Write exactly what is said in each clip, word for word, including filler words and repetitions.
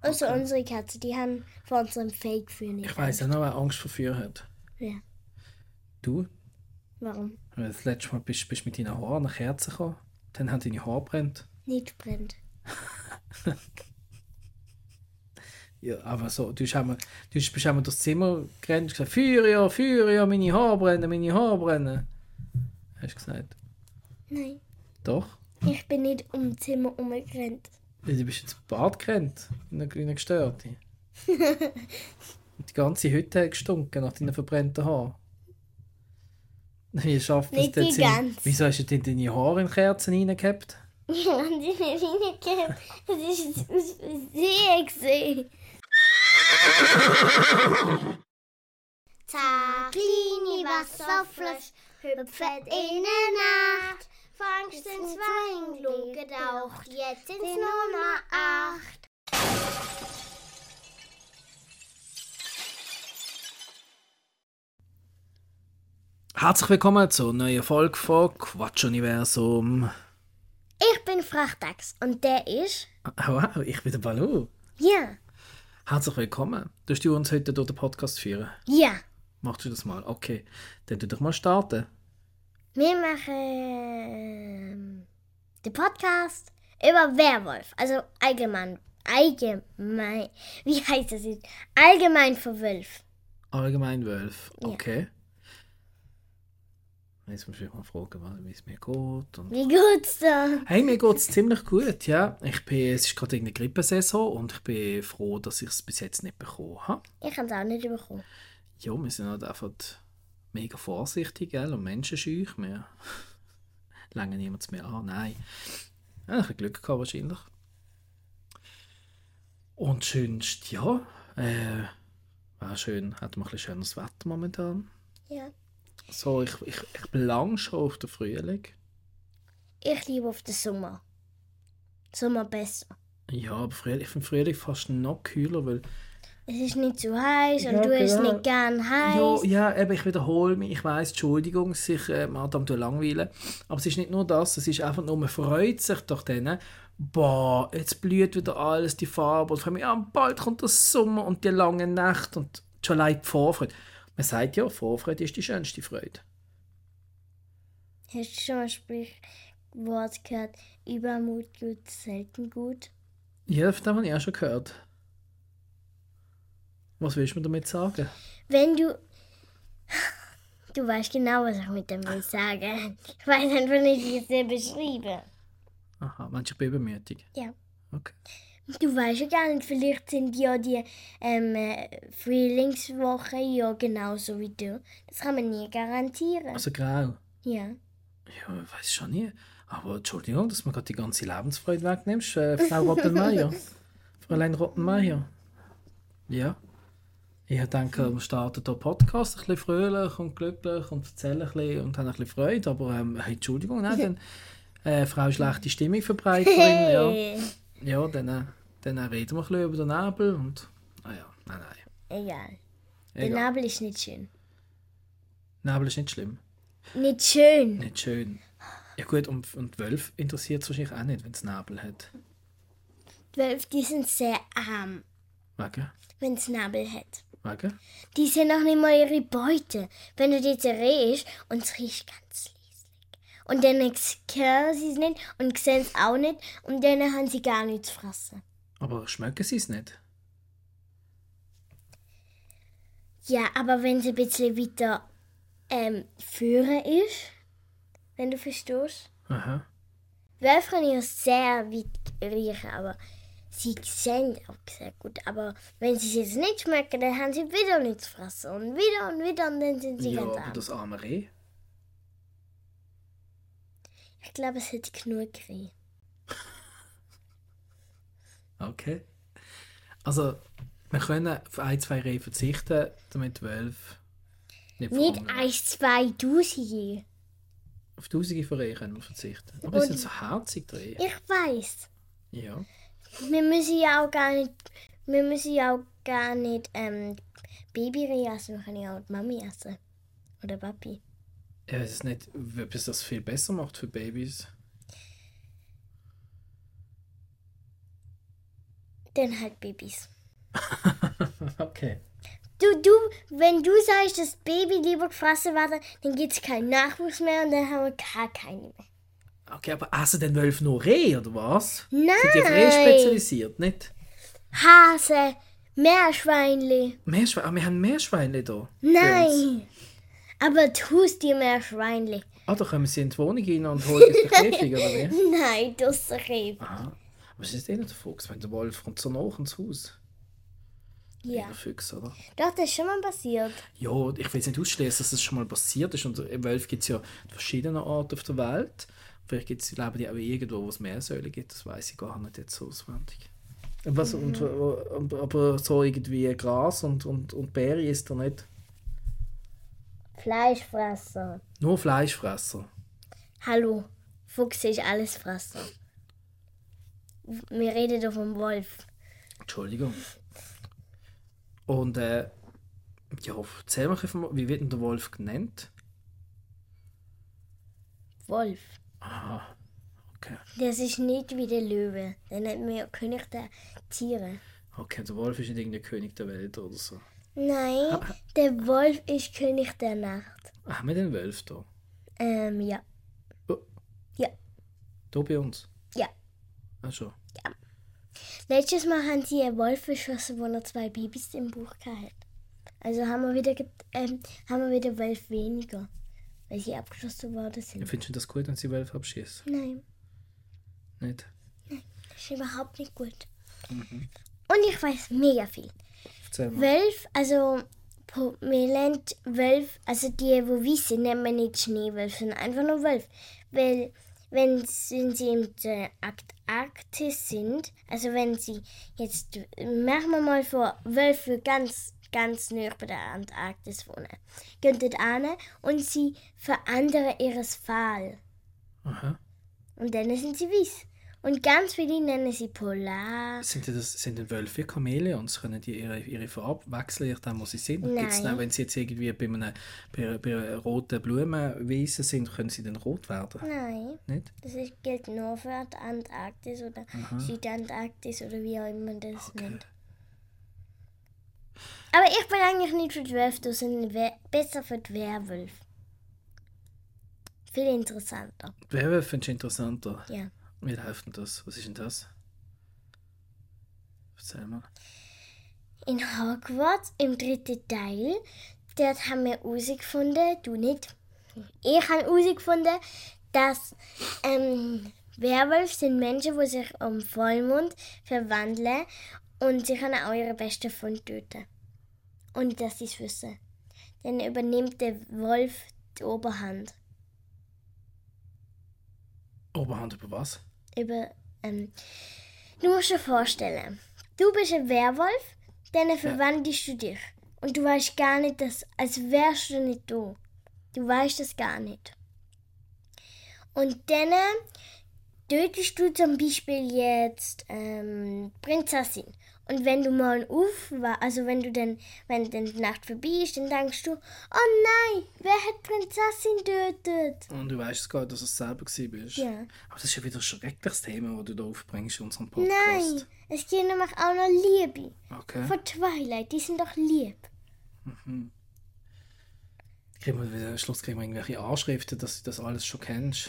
Also Okay. unsere Katze, die haben vor unserem Fake-Führer nicht Ich weiss auch Angst. noch, wer Angst vor Feuer hat. Ja. Du? Warum? Weil das letzte Mal bist du mit deinen Haaren an eine Kerze gekommen. Dann haben deine Haare brennt. Nicht brennt. Ja, aber so, du bist einmal, du bist einmal durchs Zimmer gerannt und gesagt, Feuer, Feuer, meine Haare brennen, meine Haare brennen. Hast du gesagt? Nein. Doch. Ich bin nicht um das Zimmer herumgerannt. Ja, du bist ins Bad gerannt, in eine kleine Gestörte. Und die ganze Hütte hat gestunken nach deinen verbrannten Haaren. Wie schafft das Nicht denn? die Sinn- ganze. Wieso hast du denn deine Haare in Kerzen reingehabt? Ja, und die nicht reingegeben. Das ist aus Versehen gesehen. Kleine Wasserflasche hüpft in der Nacht. Fangst in zwei Glocke auch, jetzt sind's nur noch acht. Herzlich willkommen zur neuen Folge von Quatsch-Universum. Ich bin Frachtax und der ist... Ah, wow, ich bin der Balu. Ja. Herzlich willkommen. Du du uns heute durch den Podcast führen. Ja. Machst du das mal? Okay. Dann tu doch mal starten. Wir machen ähm, den Podcast über Werwolf. Also allgemein. Allgemein. Wie heißt das jetzt? Allgemein für Wölfe. Allgemein Wölf. Ja. Okay. Jetzt muss ich mal fragen, wie es mir geht. Und Wie geht's da? hey, mir geht es ziemlich gut, ja. Ich bin, es ist gerade eine Grippesaison und ich bin froh, dass ich es bis jetzt nicht bekommen habe. Ich habe es auch nicht bekommen. Ja, wir sind halt einfach mega vorsichtig, gell, und menschenscheu. Wir langen niemand mehr an, nein. Ja, ich habe Glück gehabt wahrscheinlich. Und sonst, ja, äh, war schön, hat man ein bisschen schönes Wetter momentan. Ja. So, ich, ich, ich bin lang schon auf den Frühling. Ich liebe auf den Sommer. Sommer besser. Ja, aber Frühling, ich finde Frühling fast noch kühler, weil... Es ist nicht zu heiß und Ja, du hast genau. nicht gern Ja, heiß. ja, eben, ich wiederhole mich. Ich weiss, Entschuldigung, sich äh, Madame zu langweilen. Aber es ist nicht nur das, es ist einfach nur, man freut sich doch dann. Boah, jetzt blüht wieder alles, die Farbe. Und ich freue mich, ja, bald kommt der Sommer und die lange Nacht und schon allein die Vorfreude. Man sagt ja, Vorfreude ist die schönste Freude. Hast du schon mal ein Sprichwort gehört? Übermut tut selten gut. Ja, das habe ich auch schon gehört. Was willst du mir damit sagen? Wenn du... Du weißt genau, was ich mit dem will sagen. Ich weiß einfach nicht, wie ich es dir beschreibe. Aha, meinst du, ich bin übermütig? Ja. Okay. Du weißt ja gar nicht, vielleicht sind ja die ähm, äh, Frühlingswochen ja genauso wie du. Das kann man nie garantieren. Also grau. Ja. Ja, ich weiß schon nie. Aber Entschuldigung, dass du mir gerade die ganze Lebensfreude wegnimmst, äh, Frau Rottenmeier. Fräulein Rottenmeier. Ja. Ich denke, wir starten hier Podcast ein bisschen fröhlich und glücklich und erzählen ein bisschen und haben ein bisschen Freude. Aber ähm, hey, Entschuldigung, nein, dann äh, Frau schlechte Stimmungverbreiterin. Ja, Hey. ja dann, äh, dann äh, reden wir ein bisschen über den Nebel. Und, ah ja, nein, nein. Egal. Der Egal. Nabel ist nicht schön. Nebel ist nicht schlimm. Nicht schön. Nicht schön. Ja gut, und, und Wölfe interessiert es wahrscheinlich auch nicht, wenn es Nebel hat. Die Wölfe, die sind sehr arm, Wegen? wenn es Nabel hat. Wegen? Die sehen noch nicht mal ihre Beute. Wenn du die zerrehst und es riecht ganz leislich. Und dann hören sie es nicht und sehen es auch nicht und dann haben sie gar nichts zu fressen. Aber schmecken sie es nicht? Ja, aber wenn es ein bisschen weiter ähm, führen ist, wenn du verstehst. Aha. Wölfe können ja sehr weit riechen, aber sie sehen auch sehr gut. Aber wenn sie es jetzt nicht schmecken, dann haben sie wieder nichts zu fressen. Und wieder und wieder und dann sind sie Ja, ganz aber arm. das arme Reh? Ich glaube, es hat genug Reh. Okay. Also, wir können auf ein, zwei Rehe verzichten, damit Wölfe nicht Nicht verhungern. eins, zwei Tausende. Auf tausende von Rehe können wir verzichten. Aber die sind so herzig, die Rehe. Ich weiß. Ja. Wir müssen ja auch gar nicht, wir müssen ja auch gar nicht ähm, Babyrehe essen. Wir können ja auch die Mami essen. Oder Papi. Ja, es ist nicht, ob es das viel besser macht für Babys. dann halt Babys. Okay. Du, du, wenn du sagst, dass Baby lieber gefressen werden, dann gibt es keinen Nachwuchs mehr und dann haben wir gar keine mehr. Okay, aber essen denn Wölfe nur Reh, oder was? Nein! Sind die auf Reh spezialisiert, nicht? Hase, Meerschweinli. Meerschweine? Ah, wir haben Meerschweine da. Nein! Aber tust die Meerschweinli. Ah, da kommen sie in die Wohnung rein und holen uns den Käfig, oder wie? Nein, das ist ein Aha. Was ist denn der Fuchs, wenn der Wolf kommt so nach ins Haus? Ja. Der Fuchs, oder? Doch, das ist schon mal passiert. Ja, ich will jetzt nicht ausschließen, dass das schon mal passiert ist. Und im Wölfe gibt es ja verschiedene Arten auf der Welt. Vielleicht gibt's, leben die auch irgendwo, wo es Meersäule gibt. Das weiß ich gar nicht jetzt so auswendig. Was, Mhm. und, und, aber so irgendwie Gras und, und, und Beere ist da nicht. Fleischfresser. Nur Fleischfresser. Hallo, Fuchs ist alles Fresser. Wir reden doch vom Wolf. Entschuldigung. Und äh, ja, erzähl mal, wie wird denn der Wolf genannt? Wolf. Aha, okay. Das ist nicht wie der Löwe. Den nennt man ja König der Tiere. Okay, der Wolf ist nicht irgendein König der Welt oder so. Nein, der Wolf ist König der Nacht. Ah, haben wir den Wolf da? Ähm, ja. Oh. Ja. Da bei uns? Ja. Ach schon. Letztes Mal haben sie einen Wolf geschossen, wo noch zwei Babys im Buch hatte. Also haben wir wieder, ähm, haben wir wieder Wolf weniger, weil sie abgeschossen worden sind. Findest du das gut, wenn sie Wölfe abschießen? Nein, Nicht? das ist überhaupt nicht gut. Mhm. Und ich weiß mega viel. Erzähl mal. Wölf, also po- wir lernen Wölf, also die, wo wir sind, nennt man nicht Schneewölfe, sondern einfach nur Wölf. Weil wenn, wenn sie in der Arktis sind, also wenn sie jetzt, machen wir mal vor, Wölfe ganz, ganz nah bei der Antarktis wohnen, gehen dort hin und sie verändern ihres Fell. Aha. Und dann sind sie weiß. Und ganz viele nennen sie Polar. Sind, die das, sind denn Wölfe Chamäleons? Können die ihre, ihre Farbe wechseln, je nachdem, wo sie sind? Nein. Gibt's dann, wenn sie jetzt irgendwie bei einer, bei, bei einer roten Blumenwiese sind, können sie dann rot werden? Nein, Nicht? das ist, gilt nur für die Antarktis oder Südantarktis oder wie auch immer man das Okay. nennt. Aber ich bin eigentlich nicht für die Wölfe, sondern we- besser für die Werwölfe. Viel interessanter. Werwolf findest du interessanter? Ja. Wie läuft denn das? Was ist denn das? Erzähl mal. In Hogwarts, im dritten Teil, dort haben wir herausgefunden, du nicht, ich habe herausgefunden, dass ähm, Werwölfe sind Menschen, die sich am Vollmond verwandeln und sie können auch ihre besten Freunde töten. Und dass sie es wissen. Dann übernimmt der Wolf die Oberhand. Oberhand über was? Über, ähm, du musst dir vorstellen, du bist ein Werwolf, dann verwandelst du dich. Und du weißt gar nicht, dass, als wärst du nicht du. Du weißt das gar nicht. Und dann tötest du zum Beispiel jetzt ähm, Prinzessin. Und wenn du morgen aufwachst, also wenn du dann, wenn dann die Nacht vorbei ist, dann denkst du, oh nein, wer hat Prinzessin getötet? Und du weißt gar nicht, dass du es selber gewesen bist. Ja. Aber das ist ja wieder ein schreckliches Thema, das du da aufbringst in unserem Podcast. Nein, es gibt nämlich auch noch Liebe. Okay. Von Twilight, die sind doch lieb. Kriegen wir wieder, am Schluss kriegen wir irgendwelche Anschriften, dass du das alles schon kennst.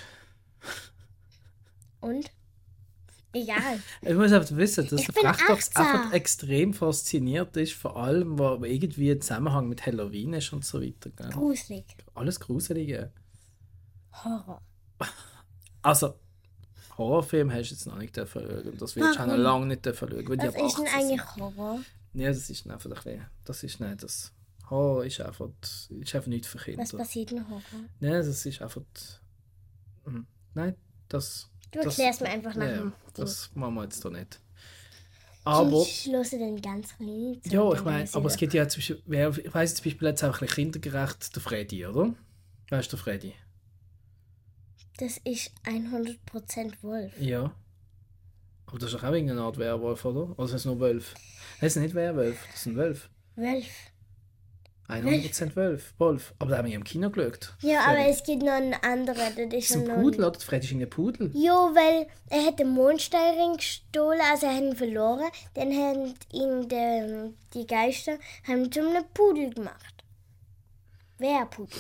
Und? Egal. Ich muss einfach wissen, dass Ich der bin Frechdachs achtzehn. einfach extrem fasziniert ist, vor allem, wo irgendwie ein Zusammenhang mit Halloween ist und so weiter. Gell? Gruselig. Alles Gruselige. Horror. Also, Horrorfilm hast du jetzt noch nicht dürfen schauen. Das wirst du auch noch Warum? lange nicht dürfen schauen, weil die Was ab ist denn achtzehn eigentlich sind. Horror? Ja, das ist einfach ein bisschen, das ist nicht das. Horror ist einfach, ist einfach nicht für Kinder. Was passiert in Horror? Nein, das ist einfach, hm, nein, das... Du das, erklärst mir einfach nach ja, dem das machen wir jetzt da nicht. Aber... Ich schlosse den ganz klein. Ja, ich meine, aber es gibt ja zum Beispiel, wer- ich weiss zum Beispiel jetzt auch ein bisschen kindergerecht, der Freddy, oder? Weißt du, der Freddy? Das ist hundert Prozent Wolf. Ja. Aber das ist doch auch irgendeine Art Werwolf, oder? Oder sind es nur Wölfe? Nein, es sind nicht Werwölfe, das sind Wölfe. Wolf. hundert Prozent Wolf. Wolf. Aber da haben wir ja im Kino geschaut. Ja, Freddy. aber es gibt noch einen anderen. Das Das ist ist ein noch Pudel, oder? Freddy ist ein Pudel. Ja, weil er hat den Mondsteinring gestohlen, also er hat ihn verloren. Dann haben ihn die, die Geister haben zu einem Pudel gemacht. Wer Pudel?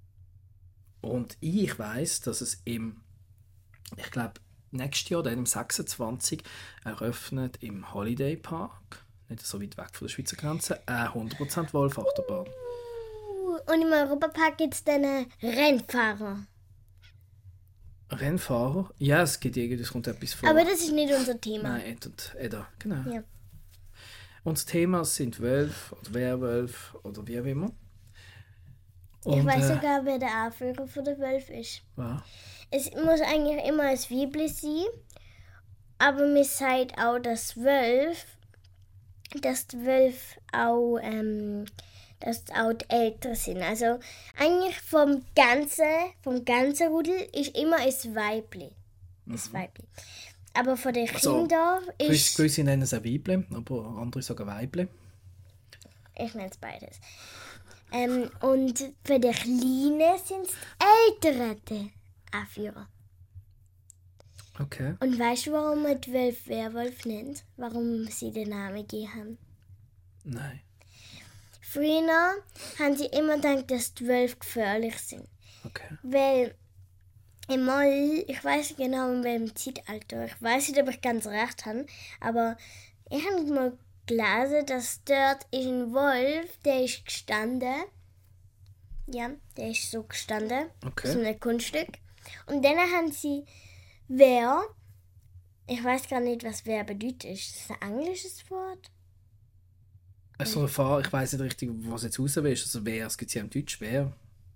Und ich weiss, dass es im, ich glaube, nächstes Jahr, dann im sechsundzwanzig, eröffnet im Holiday Park, nicht so weit weg von der Schweizer Grenze, eine hundert Prozent Wolf-Achterbahn. Und im Europapark gibt es dann einen Rennfahrer. Rennfahrer? Ja, es gibt irgendwie, es kommt etwas vor. Aber das ist nicht unser Thema. Nein, Ed und Edda, genau. Ja. Und das Thema sind Wölfe oder Werwölfe oder wie auch immer. Und, Ich weiß äh, sogar, wer der Anführer von der Wölfe ist. ja. Es muss eigentlich immer ein Weibli sein, aber mir sagt auch, dass Wölfe, dass die Wölfe auch, ähm, dass auch die Eltern sind. Also eigentlich vom ganzen, vom ganzen Rudel ist immer ein Weibli. Ein Weibli. Aber von den Also, Kindern Gewisse, ist... gewisse nennen es ein Weibli, aber andere sagen Weibli. Ich nenne es beides. Ähm, und für die Kleinen sind es die Älteren, die Anführer. Okay. Und weißt du, warum man die Wölfe Werwolf nennt? Warum sie den Namen gegeben haben? Nein. Früher haben sie immer gedacht, dass die Wölfe gefährlich sind. Okay. Weil einmal, ich weiß nicht genau in welchem Zeitalter, ich weiß nicht, ob ich ganz recht habe, aber ich habe mal gelesen, dass dort ist ein Wolf, der ist gestanden. Ja, der ist so gestanden. Okay. So ein Kunststück. Und dann haben sie Wer. Ich weiß gar nicht, was Wer bedeutet. Ist das ein englisches Wort? Also, Erfahrung, ich weiss nicht richtig, was jetzt raus ist. Also, wer, es gibt ja im Deutsch wer.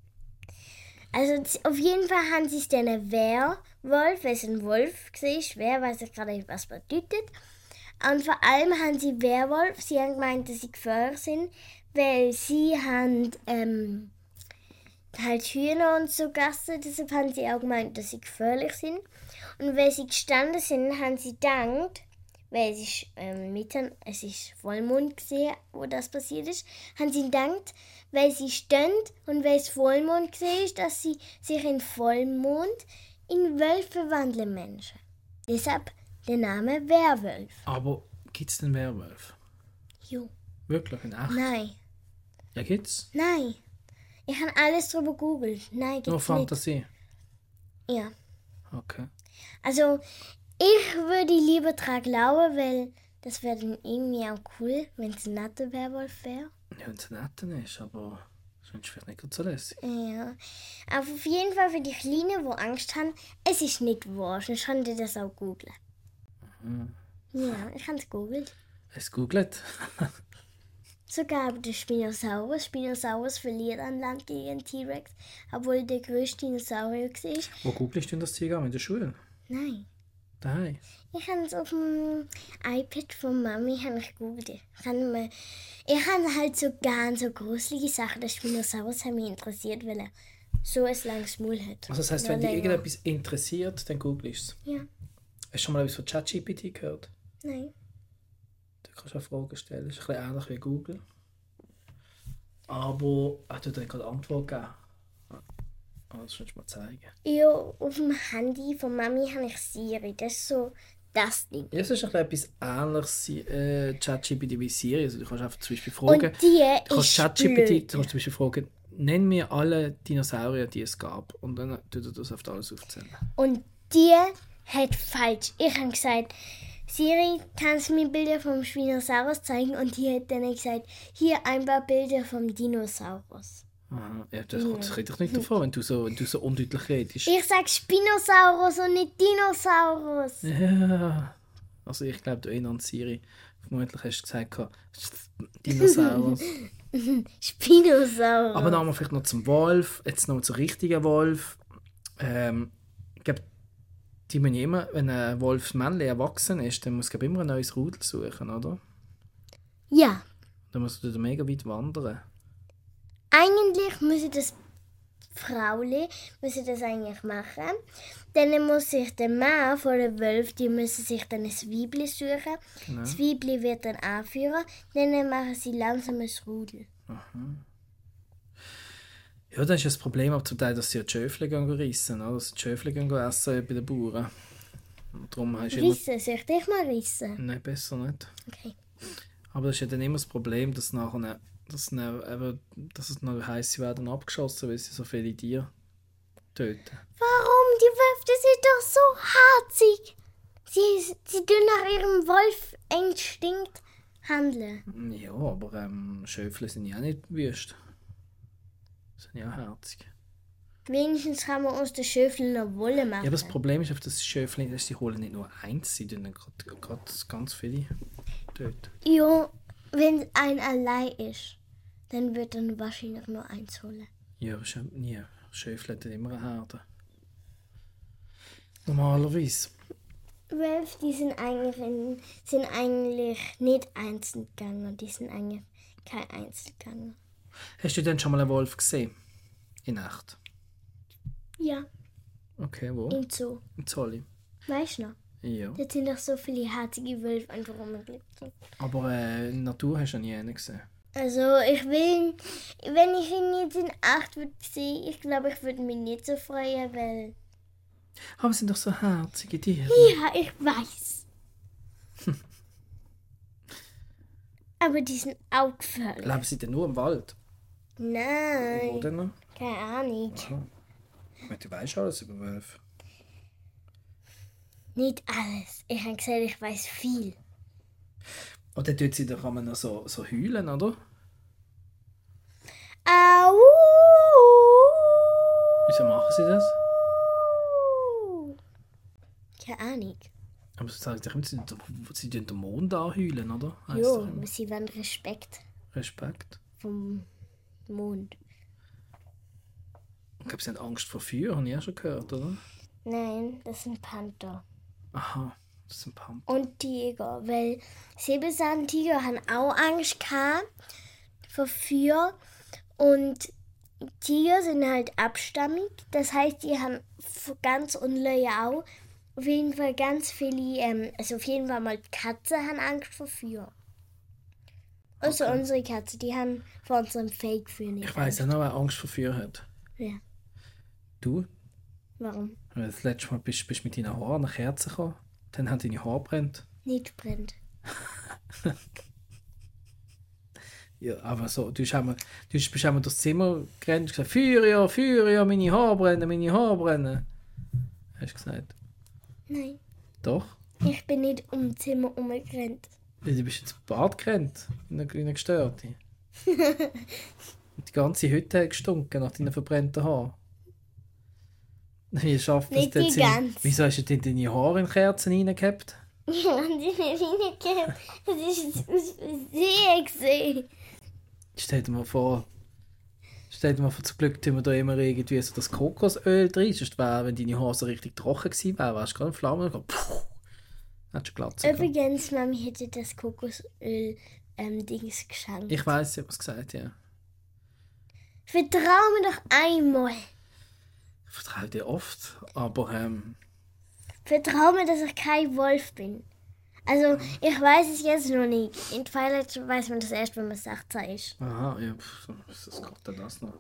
Also z- auf jeden Fall haben sie es dann ein Werwolf, weil es ein Wolf war. Wer weiß ich gerade nicht, was bedeutet. Und vor allem haben sie Werwolf, sie haben gemeint, dass sie gefährlich sind, weil sie haben ähm, halt Hühner und so gastet, deshalb haben sie auch gemeint, dass sie gefährlich sind. Und weil sie gestanden sind, haben sie gedacht, weil es ist, ähm, mitten, es ist Vollmond gesehen, wo das passiert ist, haben sie gedacht, weil sie stehen und weil es Vollmond gesehen ist, dass sie sich in Vollmond in Wölfe verwandeln Menschen. Deshalb der Name Werwolf. Aber gibt es denn Werwölfe? Jo. Wirklich? In echt? Nein, Ja, gibt's? nein. Ich habe alles drüber gegoogelt. Nein, gibt's Nur nicht. Fantasie? Ja. Okay. Also, ich würde lieber dran glauben, weil das wäre dann irgendwie auch cool, wenn es ein netter Werwolf wäre. Ja, wenn es ein netter ist, aber sonst vielleicht nicht ganz so lässig. Ja. Aber auf jeden Fall für die Kleinen, die Angst haben, es ist nicht wahr. Sonst könnt ihr das auch googeln. Mhm. Ja, ich habe es googelt. Es googelt. Sogar der Spinosaurus. Spinosaurus verliert an Land gegen den T-Rex, obwohl der größte Dinosaurier war. Wo googelst du denn das Zeug an? In der Schule? Nein. Daheim? Ich habe es auf dem iPad von Mami habe ich gegoogelt. Ich habe mir- ich habe halt so ganz so gruselige Sachen. Der Spinosaurus hat mich interessiert, weil er so ein langes Maul hat. Also das heisst, Noch wenn dich länger. irgendetwas interessiert, dann googelst du es. Ja, Hast du schon mal etwas von ChatGPT gehört? nein. Da kannst du auch Fragen stellen. Das ist ein bisschen ähnlich wie Google. Aber er hat dir gerade Antwort gegeben. Ah, das sollst du mal zeigen. Ja, auf dem Handy von Mami habe ich Siri. Das ist so das Ding. Ja, es ist ein bisschen etwas ähnliches äh, ChatGPT wie Siri. Also, du kannst einfach zum Beispiel fragen. Und die Du kannst ist ChatGPT, blöd. du kannst zum Beispiel fragen, nenn mir alle Dinosaurier, die es gab. Und dann tut er das auf alles aufzählen. Und die hat falsch. Ich habe gesagt, Siri, kannst du mir Bilder vom Spinosaurus zeigen? Und die hat dann gesagt, hier ein paar Bilder vom Dinosaurus. Aha. Ja, das, das rede ich nicht davon, wenn du so, wenn du so undeutlich redest. Ich sag Spinosaurus und nicht Dinosaurus. Ja. Also ich glaube, du erinnerst Siri. Vermutlich hast du gesagt, gehabt, Dinosaurus. Spinosaurus. Aber dann haben wir vielleicht noch zum Wolf. Jetzt noch zum richtigen Wolf. Ähm, ich glaube, die müssen immer, wenn ein Wolfsmännchen erwachsen ist, dann muss es immer ein neues Rudel suchen, oder? Ja, Dann muss er mega weit wandern. eigentlich müsse das Frauli müsse das eigentlich machen. Dann muss sich der Mann von der Wölfe, die müssen sich dann ein Weibli suchen. Genau. Das Weibli wird dann anführen. Dann machen sie langsam ein Rudel. Ja, das ist ja das Problem auch zum Teil, dass sie ja die Schöfle gehen reissen, oder? Dass sie die Schöfle gehen essen bei den Bauern. Und darum hast du immer... Rissen, soll ich dich mal rissen? Nein, besser nicht. Okay. Aber das ist ja dann immer das Problem, dass, nachher, dass, dann eben, dass es noch heisst, sie werden abgeschossen, weil sie so viele Tiere töten. Warum? Die Wölfe sind doch so harzig. Sie, sie tun nach ihrem Wolf-Instinkt handeln. Ja, aber ähm, Schöfle sind ja auch nicht wüst. Sind ja auch herzig. Wenigstens kann man aus den Schöfeln noch Wolle machen. Ja, aber das Problem ist, dass die Schöfle, dass sie holen nicht nur eins, sie tun gerade ganz viele töten. Ja, wenn ein allein ist, dann wird dann wahrscheinlich nur eins holen. Ja, aber schon nie. Schöfle hat immer eine Herde. Normalerweise. Wölfe, die sind eigentlich, in, sind eigentlich nicht Einzelgänger. Die sind eigentlich kein Einzelgänger. Hast du denn schon mal einen Wolf gesehen? In Nacht? Ja, Okay, wo? im Zoo. Im Zolli. Weißt du noch? Ja. Dort sind doch so viele herzige Wölfe einfach rumgelegt. Aber äh, in der Natur hast du nie einen gesehen. Also ich will, wenn ich ihn jetzt in acht würde sehen, ich glaube, ich würde mich nicht so freuen, weil... Aber es sind doch so herzige Tiere. Ja, ich weiß. Aber die sind auch gefährlich. Leben sie denn nur im Wald? Wo Nein, denn noch? keine Ahnung. Aha. Du weißt alles über Wölfe. Nicht alles. Ich habe gesagt, ich weiß viel. Und dann tut sie doch einmal noch so, so heulen, oder? Au! Wieso machen sie das? Keine Ahnung. Aber sie sagen doch immer, sie tun sie tun den Mond anheulen, oder? Heisst Jo, doch immer. sie wollen Respekt Respekt. vom Mond. Ich glaube, sie haben Angst vor Feuer, habe ich auch schon gehört, oder? Nein, das sind Panther. Aha, das sind Panther. Und Tiger, weil Säbelzahntiger haben auch Angst gehabt vor Feuer und Tiger sind halt abstammig, das heißt, die haben f- ganz unlöhe auch auf jeden Fall ganz viele, ähm, also auf jeden Fall mal die Katzen haben Angst vor Feuer. Also Okay. unsere Katze, die haben vor unserem Fake-Feuer nicht Ich weiss auch Angst. noch, wer Angst vor Feuer hat. Ja, Du? warum? Weil Das letzte Mal bist du mit deinen Haaren nach Kerzen gekommen. Dann haben deine Haare brennt. Nicht brennt. Ja, aber so, du bist einmal, du bist einmal durchs Zimmer gerannt und gesagt, Feuer, Feuer, meine Haare brennen, meine Haare brennen. Hast du gesagt? Nein, Doch. ich bin nicht um das Zimmer herumgerannt. Ja, du bist ins Bad gerannt, in eine, in eine Gestörte. Und die ganze Hütte hat gestunken nach deinen verbrannten Haaren. Wie schafft das Nicht denn? die Sind- ganze. Wieso hast du denn deine Haare in Kerzen reingehabt? Ja, und die Linie das ist aus Versehen gesehen. Stell dir mal vor, stell dir mal vor, zum Glück tun wir da immer irgendwie so das Kokosöl drin. Sonst wäre, wenn deine Haare so richtig trocken gewesen wären, wärst du gerade in Flammen gegangen. Puh, hättest du Glatze gehabt. Übrigens, Mami hätte das Kokosöl ähm, Dings geschenkt. Ich weiss, sie hat was gesagt, ja. Vertrau mir doch einmal. Ich vertraue dir oft, aber ähm, Vertrau mir, dass ich kein Wolf bin. Also, ich weiß es jetzt noch nicht. In Twilight weiß man das erst, wenn man sechzehn ist. aha, ja, pff, was ist gerade das noch?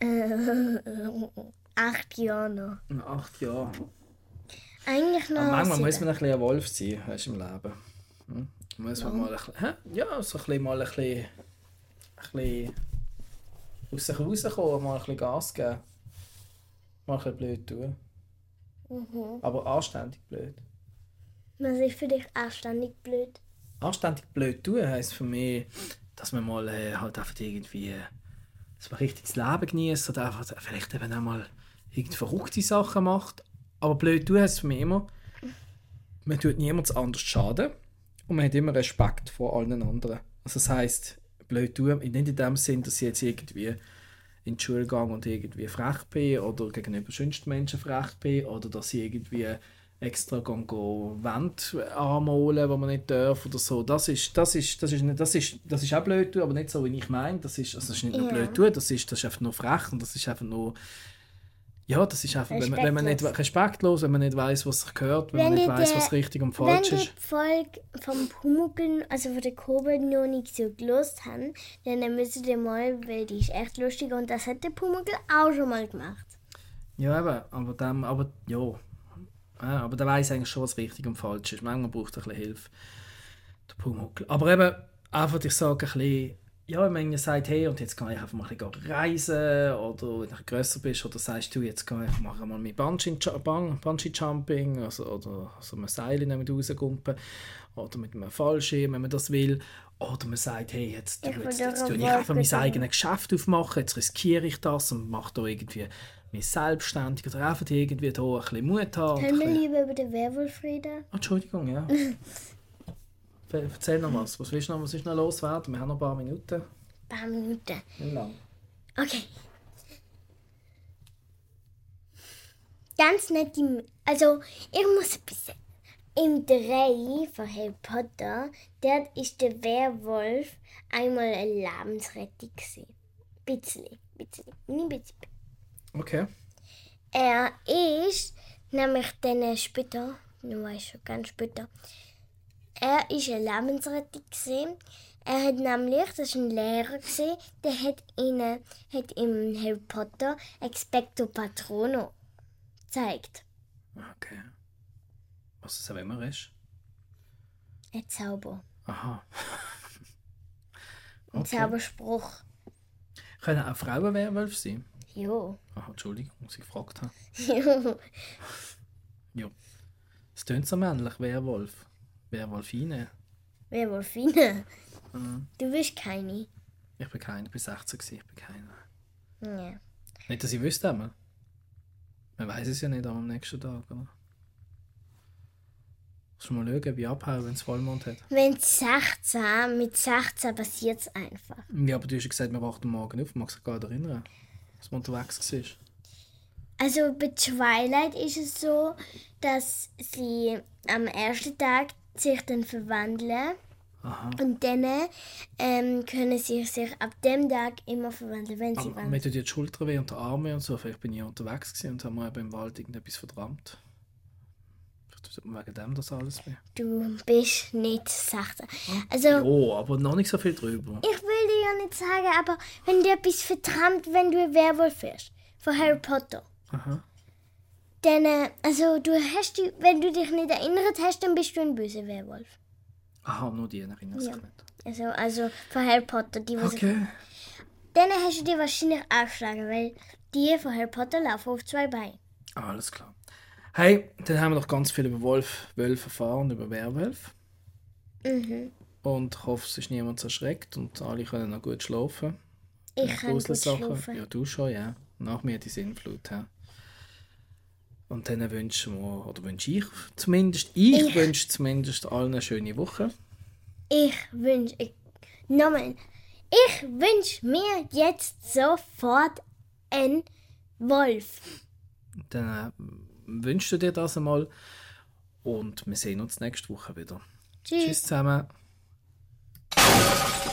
Acht Jahre noch. In acht Jahren. Eigentlich noch. Aber manchmal sieben. muss man ein bisschen ein Wolf sein, weißt du, im Leben. Hm? Muss man mal ein bisschen, hä? Ja, so ein bisschen mal ein bisschen, ein bisschen aus sich rauskommen, mal ein bisschen Gas geben. Mal ein bisschen blöd tun. Mhm. Aber anständig blöd. Was ist für dich anständig blöd? Anständig blöd tun heisst für mich, dass man mal äh, halt einfach irgendwie, dass man richtig das Leben genießt oder einfach vielleicht eben auch mal irgendwie verrückte Sachen macht. Aber blöd tun heisst für mich immer, man tut niemand anders schaden und man hat immer Respekt vor allen anderen. Also das heisst, blöd tun, nicht in dem Sinn, dass ich jetzt irgendwie in die Schule gehe und irgendwie frech bin oder gegenüber sonst Menschen frech bin oder dass ich irgendwie extra gehen, gehen Wände anmalen, die man nicht darf oder so. Das ist, das ist, das ist, nicht, das ist, das ist auch blöd tun, aber nicht so, wie ich meine. Das ist, also das ist nicht nur Ja. blöd tun, das ist, das ist einfach nur frech und das ist einfach nur Ja, das ist einfach, wenn man, wenn man nicht respektlos, wenn man nicht weiss, was sich gehört, wenn, wenn man nicht weiss, was richtig und falsch wenn ist. Wenn die Folge vom Pumuckl, also von der Kobel noch nicht so gelost haben, dann müssen die mal, weil die ist echt lustig und das hat der Pumuckl auch schon mal gemacht. Ja, eben, aber dem, aber ja, ja aber der weiss eigentlich schon, was richtig und falsch ist. Manchmal braucht er ein bisschen Hilfe, der Pumuckl. Aber eben, einfach, ich sage ein bisschen, ja, wenn man sagt, hey, und jetzt kann ich einfach mal ein bisschen reisen, oder wenn du grösser bist, oder sagst du, jetzt kann ich machen mal mit Bungee-Jumping, also, oder also ein Seil nicht rausgumpen, oder mit einem Fallschirm, wenn man das will. Oder man sagt, hey, jetzt, jetzt, jetzt, jetzt tue ich einfach mein eigenes Geschäft aufmachen, jetzt riskiere ich das und mache da irgendwie mich selbstständig, oder einfach irgendwie da ein bisschen Mut haben. Können wir lieber über den Werwolf reden? Oh, Entschuldigung, ja. Erzähl noch was. Was willst du noch, was ist noch loswerden? Wir haben noch ein paar Minuten. Ein paar Minuten. Wie lang? Okay. Ganz nett. Also, ich muss ein bisschen. Im drei von Harry Potter, dort ist der Werwolf einmal eine Lebensrettung gewesen. Bisschen, bisschen, nicht bisschen. Okay. Er ist nämlich dann später, ich weiß schon ganz später, er ist eine Lebensrettung gewesen. Er hat nämlich, das war ein Lehrer gewesen, der hat ihnen, hat im Harry Potter Expecto Patrono gezeigt. Okay. Was es auch immer ist? Ein Zauber. Aha. Ein Okay. Zauberspruch. Können auch Frauen Werwölfe sein? Jo. Aha, Entschuldigung, muss ich gefragt haben. Jo. Ja. Es tönt so männlich, Werwolf. Werwolfine. Werwolfine. Mhm. Du bist keine. Ich bin keiner, ich bin sechzehn gewesen, ich bin keiner. Ja. Nicht, dass ich wüsste einmal. Man weiß es ja nicht am nächsten Tag, oder? Musst du mal schauen, wie abhauen, wenn es Vollmond hat. Wenn sechzehn, mit sechzehn passiert es einfach. Ja, aber du hast ja gesagt, wir wachen morgen auf. Magst du dich gar nicht erinnern, dass man unterwegs war? Also bei Twilight ist es so, dass sie am ersten Tag sich dann verwandeln. Aha. Und dann ähm, können sie sich ab dem Tag immer verwandeln, wenn sie Aber wollen. mir tut ja die Schulter weh und die Arme und so. Vielleicht bin ich unterwegs gewesen und habe mir eben im Wald irgendetwas verdrammt. Vielleicht tut mir wegen dem das alles weh. Du bist nicht sechzehn. Also, Ja, aber noch nicht so viel drüber. ich will dir ja nicht sagen, aber wenn dir etwas verdammt, wenn du ein Werwolf wirst, von Harry Potter, Aha. dann, äh, also du hast, die- wenn du dich nicht erinnert hast, dann bist du ein böser Werwolf. Aha, nur die erinnern sich Ja. nicht. Also, also von Harry Potter, die was Okay. Dann hast du dir wahrscheinlich aufgeschlagen, weil die von Harry Potter laufen auf zwei Beinen. Alles klar. Hey, dann haben wir noch ganz viel über Wolf, Wölfe erfahren, über Werwölfe. Mhm. Und ich hoffe, es ist niemand erschreckt und alle können noch gut schlafen. Ich Nach kann gut Gruselsachen. schlafen. Ja, du schon, ja. Nach mir die Sinnflut. Ja. Und dann wünschen wir, oder wünsche ich zumindest, ich, Ich- wünsche zumindest allen eine schöne Woche. Ich wünsche, ich, nochmal, ich wünsche mir jetzt sofort einen Wolf. Dann äh, wünschst du dir das einmal und wir sehen uns nächste Woche wieder. Tschüss. Tschüss zusammen.